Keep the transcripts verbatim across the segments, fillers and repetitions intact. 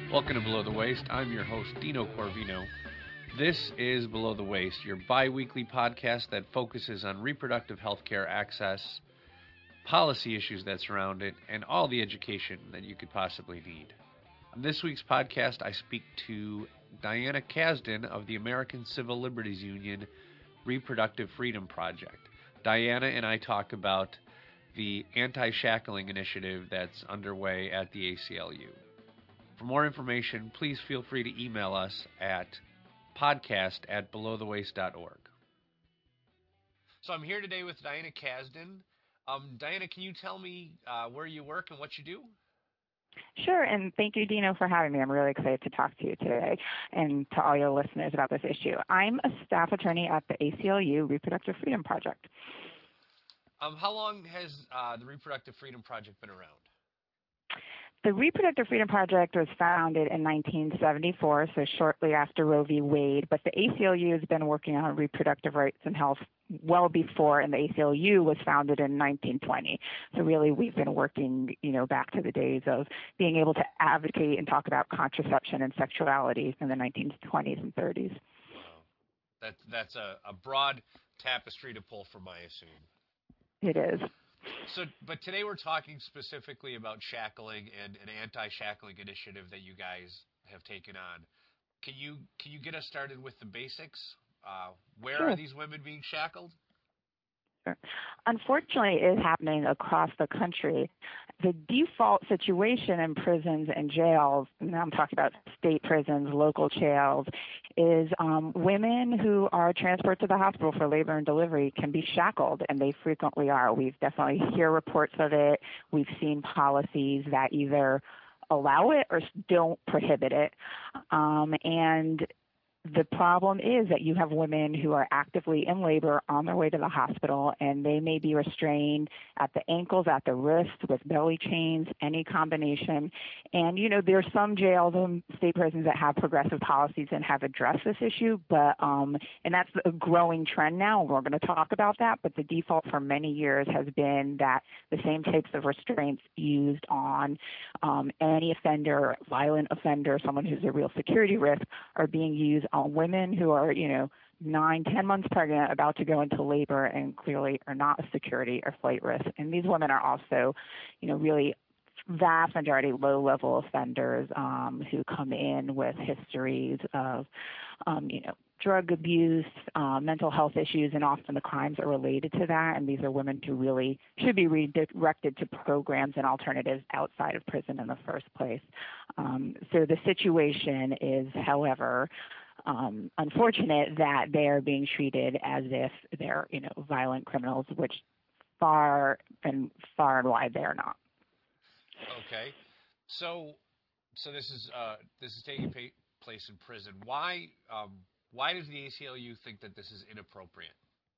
Welcome to Below the Waist. I'm your host, Dino Corvino. This is Below the Waist, your bi-weekly podcast that focuses on reproductive health care access, policy issues that surround it, and all the education that you could possibly need. On this week's podcast, I speak to Diana Kasdan of the American Civil Liberties Union Reproductive Freedom Project. Diana and I talk about the anti-shackling initiative that's underway at the A C L U. For more information, please feel free to email us at podcast at below the waist dot org. So I'm here today with Diana Kasdan. Um, Diana, can you tell me uh, where you work and what you do? Sure, and thank you, Dino, for having me. I'm really excited to talk to you today and to all your listeners about this issue. I'm a staff attorney at the A C L U Reproductive Freedom Project. Um, how long has uh, the Reproductive Freedom Project been around? The Reproductive Freedom Project was founded in nineteen seventy-four, so shortly after Roe v. Wade, but the A C L U has been working on reproductive rights and health well before, and the A C L U was founded in nineteen twenty. So really we've been working, you know, back to the days of being able to advocate and talk about contraception and sexuality in the nineteen twenties and thirties. Wow. That, that's a, a broad tapestry to pull from, I assume. It is. So, but today we're talking specifically about shackling and an anti-shackling initiative that you guys have taken on. Can you can you get us started with the basics? Uh, where Sure. are these women being shackled? Sure. Unfortunately, it is happening across the country. The default situation in prisons and jails, and I'm talking about state prisons, local jails, is um, women who are transported to the hospital for labor and delivery can be shackled, and they frequently are. We've definitely hear reports of it. We've seen policies that either allow it or don't prohibit it. Um, and the problem is that you have women who are actively in labor on their way to the hospital, and they may be restrained at the ankles, at the wrist, with belly chains, any combination. And, you know, there are some jails and state prisons that have progressive policies and have addressed this issue, but um, and that's a growing trend now. We're going to talk about that, but the default for many years has been that the same types of restraints used on um, any offender, violent offender, someone who's a real security risk, are being used on women who are, you know, nine, ten months pregnant, about to go into labor, and clearly are not a security or flight risk. And these women are also, you know, really vast majority low-level offenders um, who come in with histories of, um, you know, drug abuse, uh, mental health issues, and often the crimes are related to that. And these are women who really should be redirected to programs and alternatives outside of prison in the first place. Um, so the situation is, however, Um, unfortunate that they are being treated as if they're, you know, violent criminals, which far and far and wide they are not. Okay, so so this is uh, this is taking pa- place in prison. Why um, why does the A C L U think that this is inappropriate?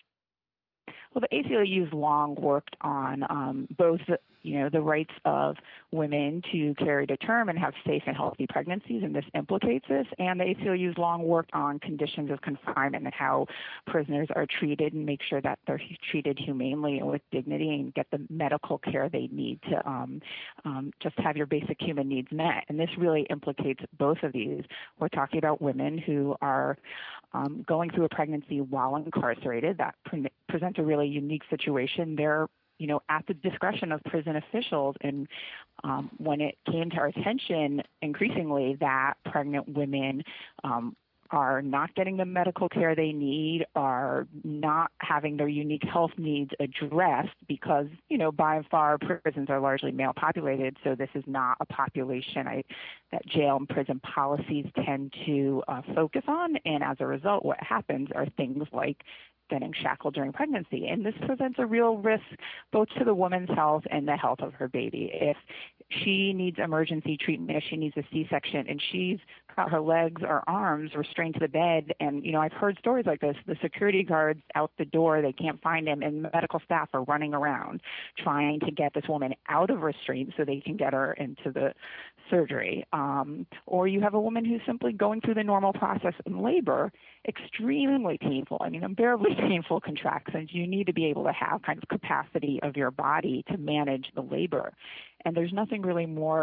Well, the A C L U has long worked on um, both, you know, the rights of women to carry to term and have safe and healthy pregnancies, and this implicates this. And the A C L U has long worked on conditions of confinement and how prisoners are treated, and make sure that they're treated humanely and with dignity and get the medical care they need to um, um, just have your basic human needs met. And this really implicates both of these. We're talking about women who are um, going through a pregnancy while incarcerated. That pre- presents a really unique situation. They're, you know, at the discretion of prison officials. And um, when it came to our attention increasingly that pregnant women um, are not getting the medical care they need, are not having their unique health needs addressed because, you know, by and far prisons are largely male populated, so this is not a population I, that jail and prison policies tend to uh, focus on. And as a result, what happens are things like getting shackled during pregnancy. And this presents a real risk both to the woman's health and the health of her baby. If she needs emergency treatment, if she needs a C-section, and she's got her legs or arms restrained to the bed, and, you know, I've heard stories like this, the security guards out the door, they can't find him, and medical staff are running around trying to get this woman out of restraint so they can get her into the surgery. Um, or you have a woman who's simply going through the normal process in labor, extremely painful, I mean, unbearably painful contractions. You need to be able to have kind of capacity of your body to manage the labor. And there's nothing really more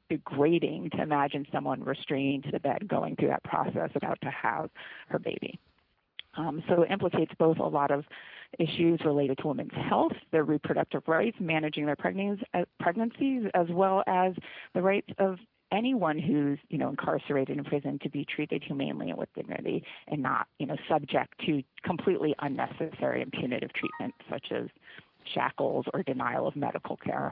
degrading to imagine someone restrained to the bed going through that process about to have her baby. Um, so it implicates both a lot of issues related to women's health, their reproductive rights, managing their pregnancies, uh, pregnancies, as well as the rights of anyone who's, you know, incarcerated in prison to be treated humanely and with dignity and not, you know, subject to completely unnecessary and punitive treatment such as shackles or denial of medical care.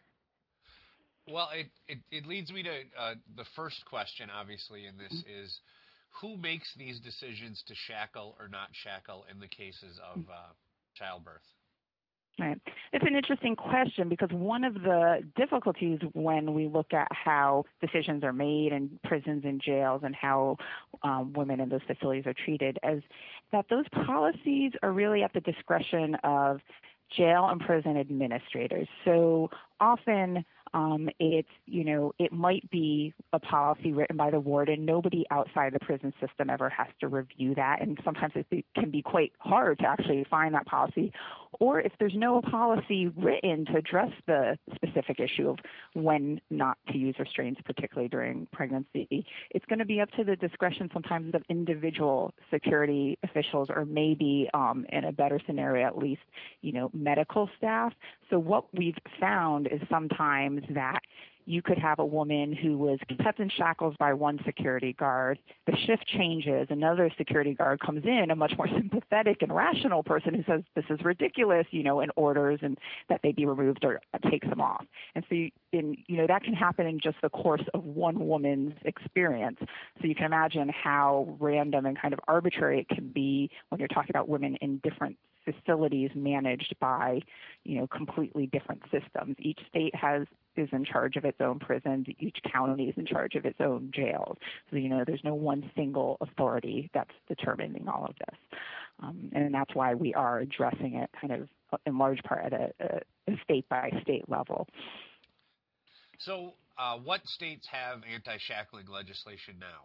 Well, it, it, it leads me to uh, the first question, obviously, in this is who makes these decisions to shackle or not shackle in the cases of uh, childbirth? Right. It's an interesting question because one of the difficulties when we look at how decisions are made in prisons and jails and how um, women in those facilities are treated is that those policies are really at the discretion of jail and prison administrators. So often um, it's, you know, it might be a policy written by the warden. Nobody outside the prison system ever has to review that. And sometimes it can be quite hard to actually find that policy. Or if there's no policy written to address the specific issue of when not to use restraints, particularly during pregnancy, it's going to be up to the discretion sometimes of individual security officials or maybe um, in a better scenario, at least, you know, medical staff. So what we've found is sometimes that you could have a woman who was kept in shackles by one security guard. The shift changes. Another security guard comes in, a much more sympathetic and rational person who says, this is ridiculous, you know, and orders and that they be removed or takes them off. And so, you, in, you know, that can happen in just the course of one woman's experience. So you can imagine how random and kind of arbitrary it can be when you're talking about women in different facilities managed by, you know, completely different systems. Each state has is in charge of its own prisons. Each county is in charge of its own jails. So, you know, there's no one single authority that's determining all of this. Um, and that's why we are addressing it kind of in large part at a, a, a state-by-state level. So uh, what states have anti-shackling legislation now?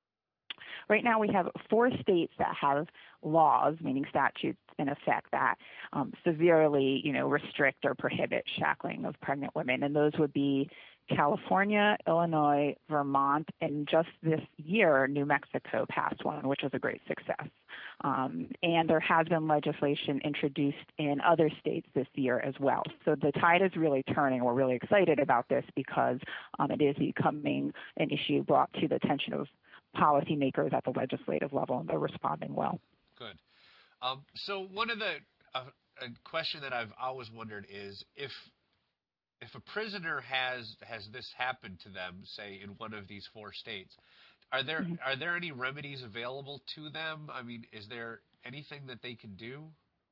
Right now we have four states that have laws, meaning statutes in effect that um, severely, you know, restrict or prohibit shackling of pregnant women. And those would be California, Illinois, Vermont, and just this year, New Mexico passed one, which was a great success. Um, and there has been legislation introduced in other states this year as well. So the tide is really turning. We're really excited about this because um, it is becoming an issue brought to the attention of policymakers at the legislative level, and they're responding well. Good. Um, so one of the uh, a question that I've always wondered is if if a prisoner has has this happen to them, say in one of these four states, are there mm-hmm. are there any remedies available to them? I mean, is there anything that they can do?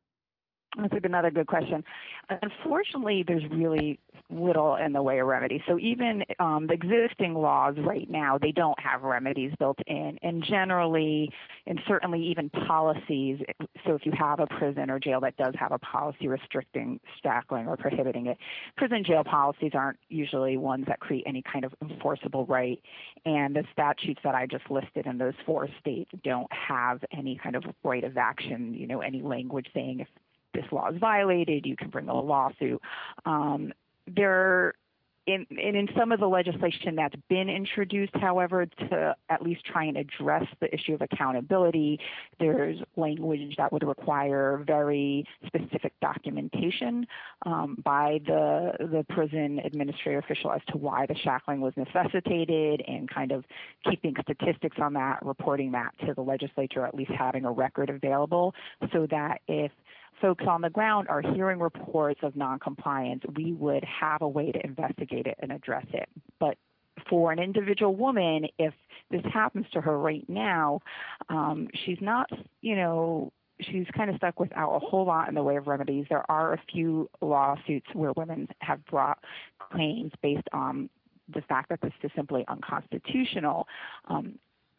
That's another good question. Unfortunately, there's really little in the way of remedy. So even um, the existing laws right now, they don't have remedies built in. And generally, and certainly even policies, so if you have a prison or jail that does have a policy restricting shackling or prohibiting it, prison jail policies aren't usually ones that create any kind of enforceable right. And the statutes that I just listed in those four states don't have any kind of right of action, you know, any language saying if this law is violated, you can bring a lawsuit. Um, there, in, and in some of the legislation that's been introduced, however, to at least try and address the issue of accountability, there's language that would require very specific documentation um, by the the prison administrator official as to why the shackling was necessitated and kind of keeping statistics on that, reporting that to the legislature, at least having a record available so that if folks on the ground are hearing reports of noncompliance, we would have a way to investigate it and address it. But for an individual woman, if this happens to her right now, um, she's not, you know, she's kind of stuck without a whole lot in the way of remedies. There are a few lawsuits where women have brought claims based on the fact that this is simply unconstitutional. Um,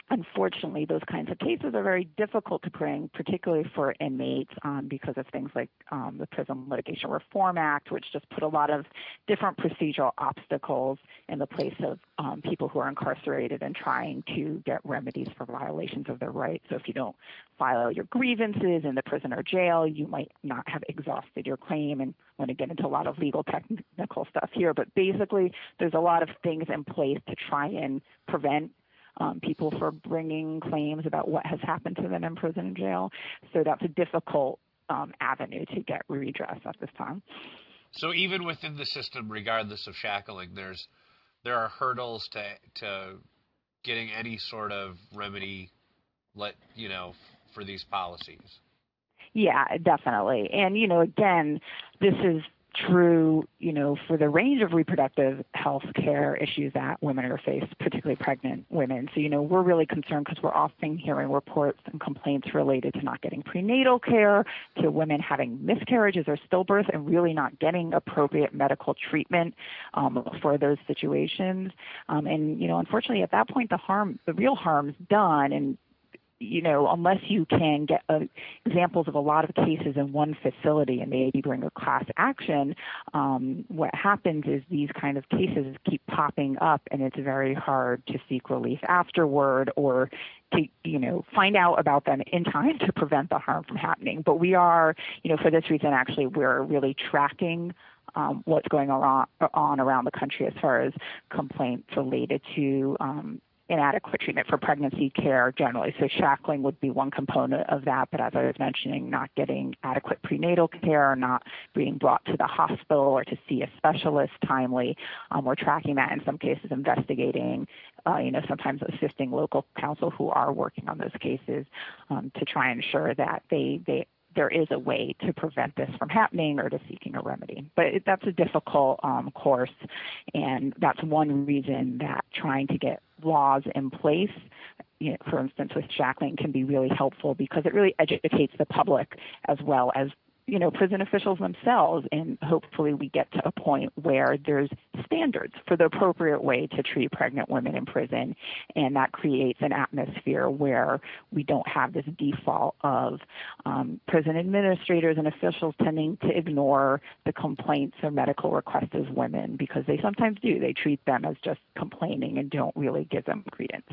unfortunately, those kinds of cases are very difficult to bring, particularly for inmates, um, because of things like um, the Prison Litigation Reform Act, which just put a lot of different procedural obstacles in the place of um, people who are incarcerated and trying to get remedies for violations of their rights. So if you don't file your grievances in the prison or jail, you might not have exhausted your claim. And I want to get into a lot of legal technical stuff here, but basically there's a lot of things in place to try and prevent Um, people for bringing claims about what has happened to them in prison and jail. So that's a difficult um, avenue to get redress at this time. So even within the system, regardless of shackling, there's there are hurdles to to getting any sort of remedy, let you know, for these policies. Yeah, definitely. And you know, again, this is true, you know, for the range of reproductive health care issues that women are faced, particularly pregnant women. So, you know, we're really concerned because we're often hearing reports and complaints related to not getting prenatal care, to women having miscarriages or stillbirth and really not getting appropriate medical treatment um, for those situations. Um, and, you know, unfortunately, at that point, the harm, the real harm's done. And you know, unless you can get uh, examples of a lot of cases in one facility and maybe bring a class action, um, what happens is these kind of cases keep popping up, and it's very hard to seek relief afterward or to, you know, find out about them in time to prevent the harm from happening. But we are, you know, for this reason, actually, we're really tracking um, what's going on, on around the country as far as complaints related to um, inadequate treatment for pregnancy care generally. So shackling would be one component of that, but as I was mentioning, not getting adequate prenatal care, not being brought to the hospital or to see a specialist timely. Um, we're tracking that, in some cases investigating, uh, you know, sometimes assisting local counsel who are working on those cases um, to try and ensure that they, they there is a way to prevent this from happening or to seeking a remedy. But it, that's a difficult um, course, and that's one reason that trying to get laws in place, you know, for instance, with shackling can be really helpful because it really educates the public as well as, you know, prison officials themselves, and hopefully we get to a point where there's standards for the appropriate way to treat pregnant women in prison, and that creates an atmosphere where we don't have this default of um, prison administrators and officials tending to ignore the complaints or medical requests of women, because they sometimes do. They treat them as just complaining and don't really give them credence.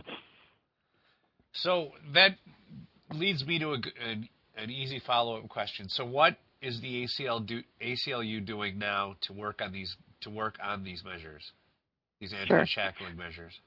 So that leads me to a, an, an easy follow-up question. So what is the A C L do, A C L U doing now to work on these to work on these measures, these anti-shackling sure. measures?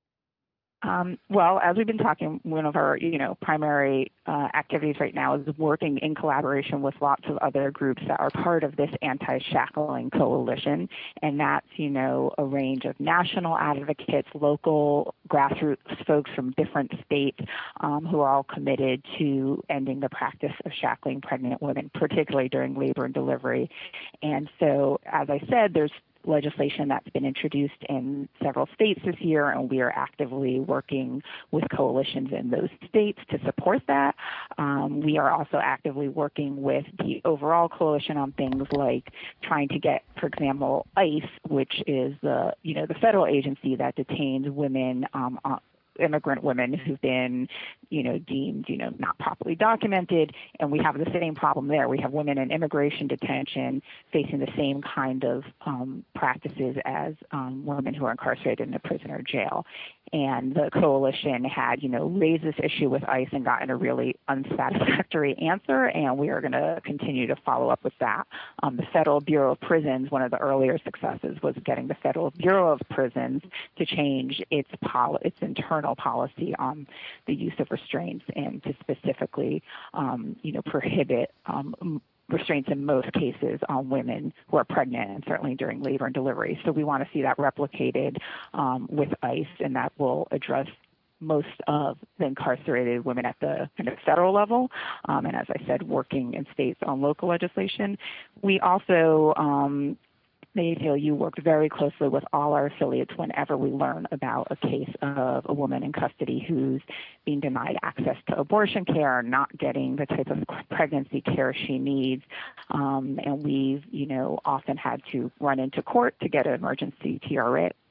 Um, well, as we've been talking, one of our, you know, primary uh, activities right now is working in collaboration with lots of other groups that are part of this anti-shackling coalition, and that's, you know, a range of national advocates, local grassroots folks from different states um, who are all committed to ending the practice of shackling pregnant women, particularly during labor and delivery. And so, as I said, there's legislation that's been introduced in several states this year, and we are actively working with coalitions in those states to support that. Um, we are also actively working with the overall coalition on things like trying to get, for example, ICE, which is the, you know, the federal agency that detains women um, on immigrant women who've been, you know, deemed, you know, not properly documented. And we have the same problem there. We have women in immigration detention facing the same kind of um, practices as um, women who are incarcerated in a prison or jail. And the coalition had, you know, raised this issue with ICE and gotten a really unsatisfactory answer, and we are going to continue to follow up with that. Um, the Federal Bureau of Prisons, one of the earlier successes was getting the Federal Bureau of Prisons to change its pol- its internal policy on the use of restraints and to specifically, um, you know, prohibit um, restraints in most cases on women who are pregnant and certainly during labor and delivery. So we want to see that replicated um, with ICE, and that will address most of the incarcerated women at the kind of federal level. Um, and as I said, working in states on local legislation. We also um, the A C L U worked very closely with all our affiliates whenever we learn about a case of a woman in custody who's being denied access to abortion care, not getting the type of pregnancy care she needs. Um, and we've, you know, often had to run into court to get an emergency T R A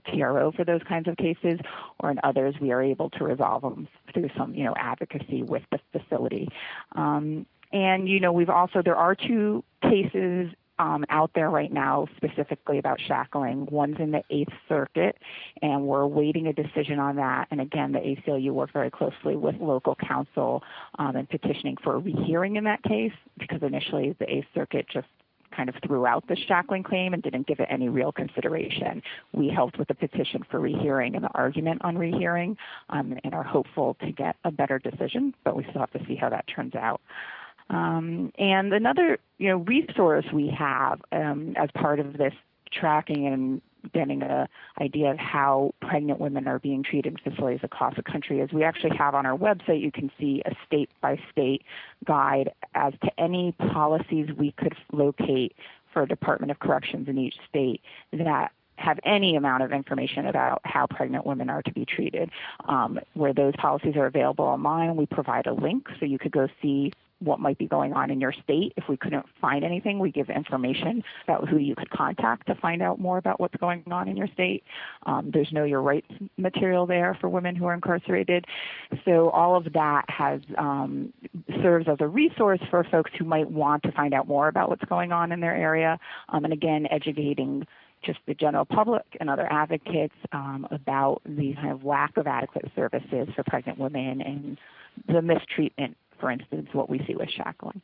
T R O for those kinds of cases, or in others we are able to resolve them through some, you know, advocacy with the facility. Um, and, you know, we've also, there are two cases Um, out there right now specifically about shackling. One's in the Eighth Circuit, and we're awaiting a decision on that. And again, the A C L U worked very closely with local counsel um, and petitioning for a rehearing in that case, because initially the Eighth Circuit just kind of threw out the shackling claim and didn't give it any real consideration. We helped with the petition for rehearing and the argument on rehearing, um, and are hopeful to get a better decision, but we still have to see how that turns out. Um, and another, you know, resource we have um, as part of this tracking and getting an idea of how pregnant women are being treated in facilities across the country is we actually have on our website, you can see a state-by-state guide as to any policies we could locate for Department of Corrections in each state that have any amount of information about how pregnant women are to be treated. Um, where those policies are available online, we provide a link so you could go see what might be going on in your state. If we couldn't find anything, we give information about who you could contact to find out more about what's going on in your state. Um, there's Know Your Rights material there for women who are incarcerated. So all of that has um, serves as a resource for folks who might want to find out more about what's going on in their area. Um, and again, educating just the general public and other advocates um, about the kind of lack of adequate services for pregnant women and the mistreatment, for instance, what we see with shackling.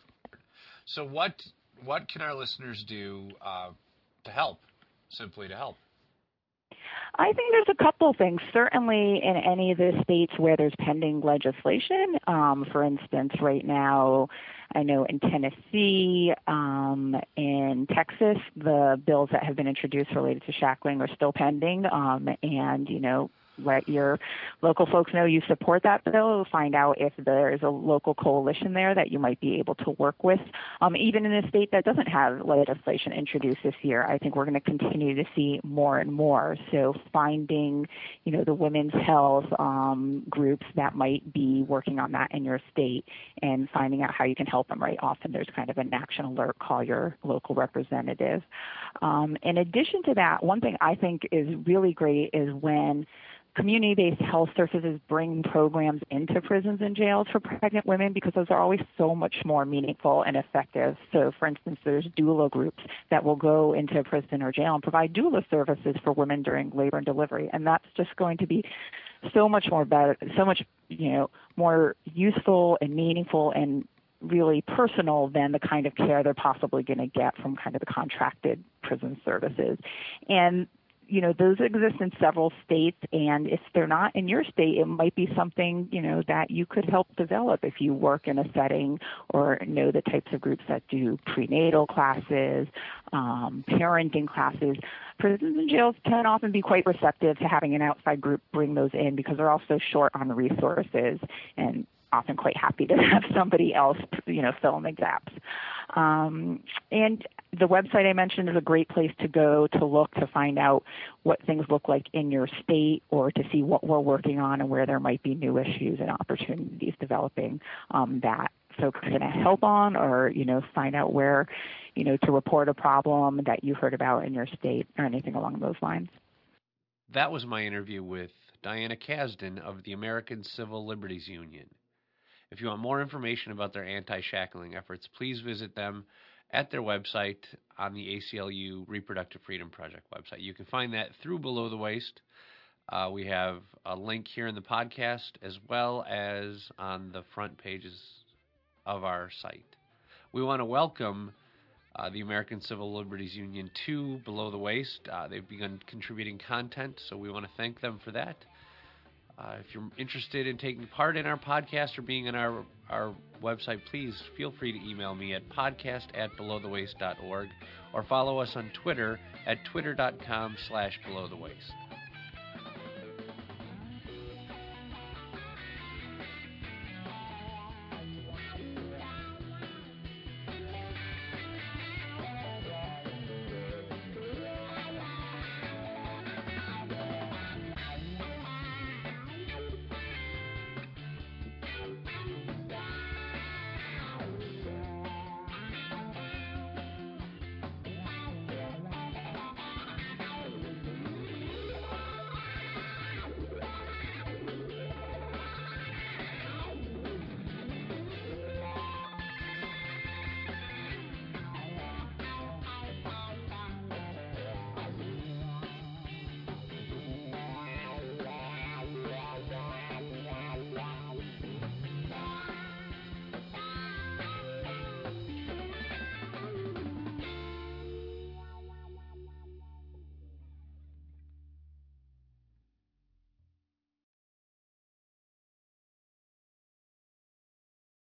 So what what can our listeners do uh, to help, simply to help? I think there's a couple things. Certainly in any of the states where there's pending legislation, um, for instance, right now, I know in Tennessee, um, in Texas, the bills that have been introduced related to shackling are still pending, um, and, you know, let your local folks know you support that bill. Find out if there is a local coalition there that you might be able to work with. Um, even in a state that doesn't have legislation introduced this year, I think we're going to continue to see more and more. So finding, you know, the women's health um, groups that might be working on that in your state and finding out how you can help them. Right, often there's kind of an action alert. Call your local representative. Um, in addition to that, one thing I think is really great is when community-based health services bring programs into prisons and jails for pregnant women, because those are always so much more meaningful and effective. So, for instance, there's doula groups that will go into a prison or jail and provide doula services for women during labor and delivery, and that's just going to be so much more better, so much, you know, more useful and meaningful and really personal than the kind of care they're possibly going to get from kind of the contracted prison services. And you know, those exist in several states, and if they're not in your state, it might be something, you know, that you could help develop if you work in a setting or know the types of groups that do prenatal classes, um, parenting classes. Prisons and jails can often be quite receptive to having an outside group bring those in because they're also short on resources and often quite happy to have somebody else, you know, fill in the gaps. Um, and the website I mentioned is a great place to go to look to find out what things look like in your state or to see what we're working on and where there might be new issues and opportunities developing um, that folks can help on, or, you know, find out where, you know, to report a problem that you heard about in your state or anything along those lines. That was my interview with Diana Kasdan of the American Civil Liberties Union. If you want more information about their anti-shackling efforts, please visit them at their website on the A C L U Reproductive Freedom Project website. You can find that through Below the Waist. Uh, we have a link here in the podcast as well as on the front pages of our site. We want to welcome uh, the American Civil Liberties Union to Below the Waist. Uh, they've begun contributing content, so we want to thank them for that. Uh, if you're interested in taking part in our podcast or being on our, our website, please feel free to email me at podcast at belowthewaist dot org or follow us on Twitter at twitter.com slash belowthewaist.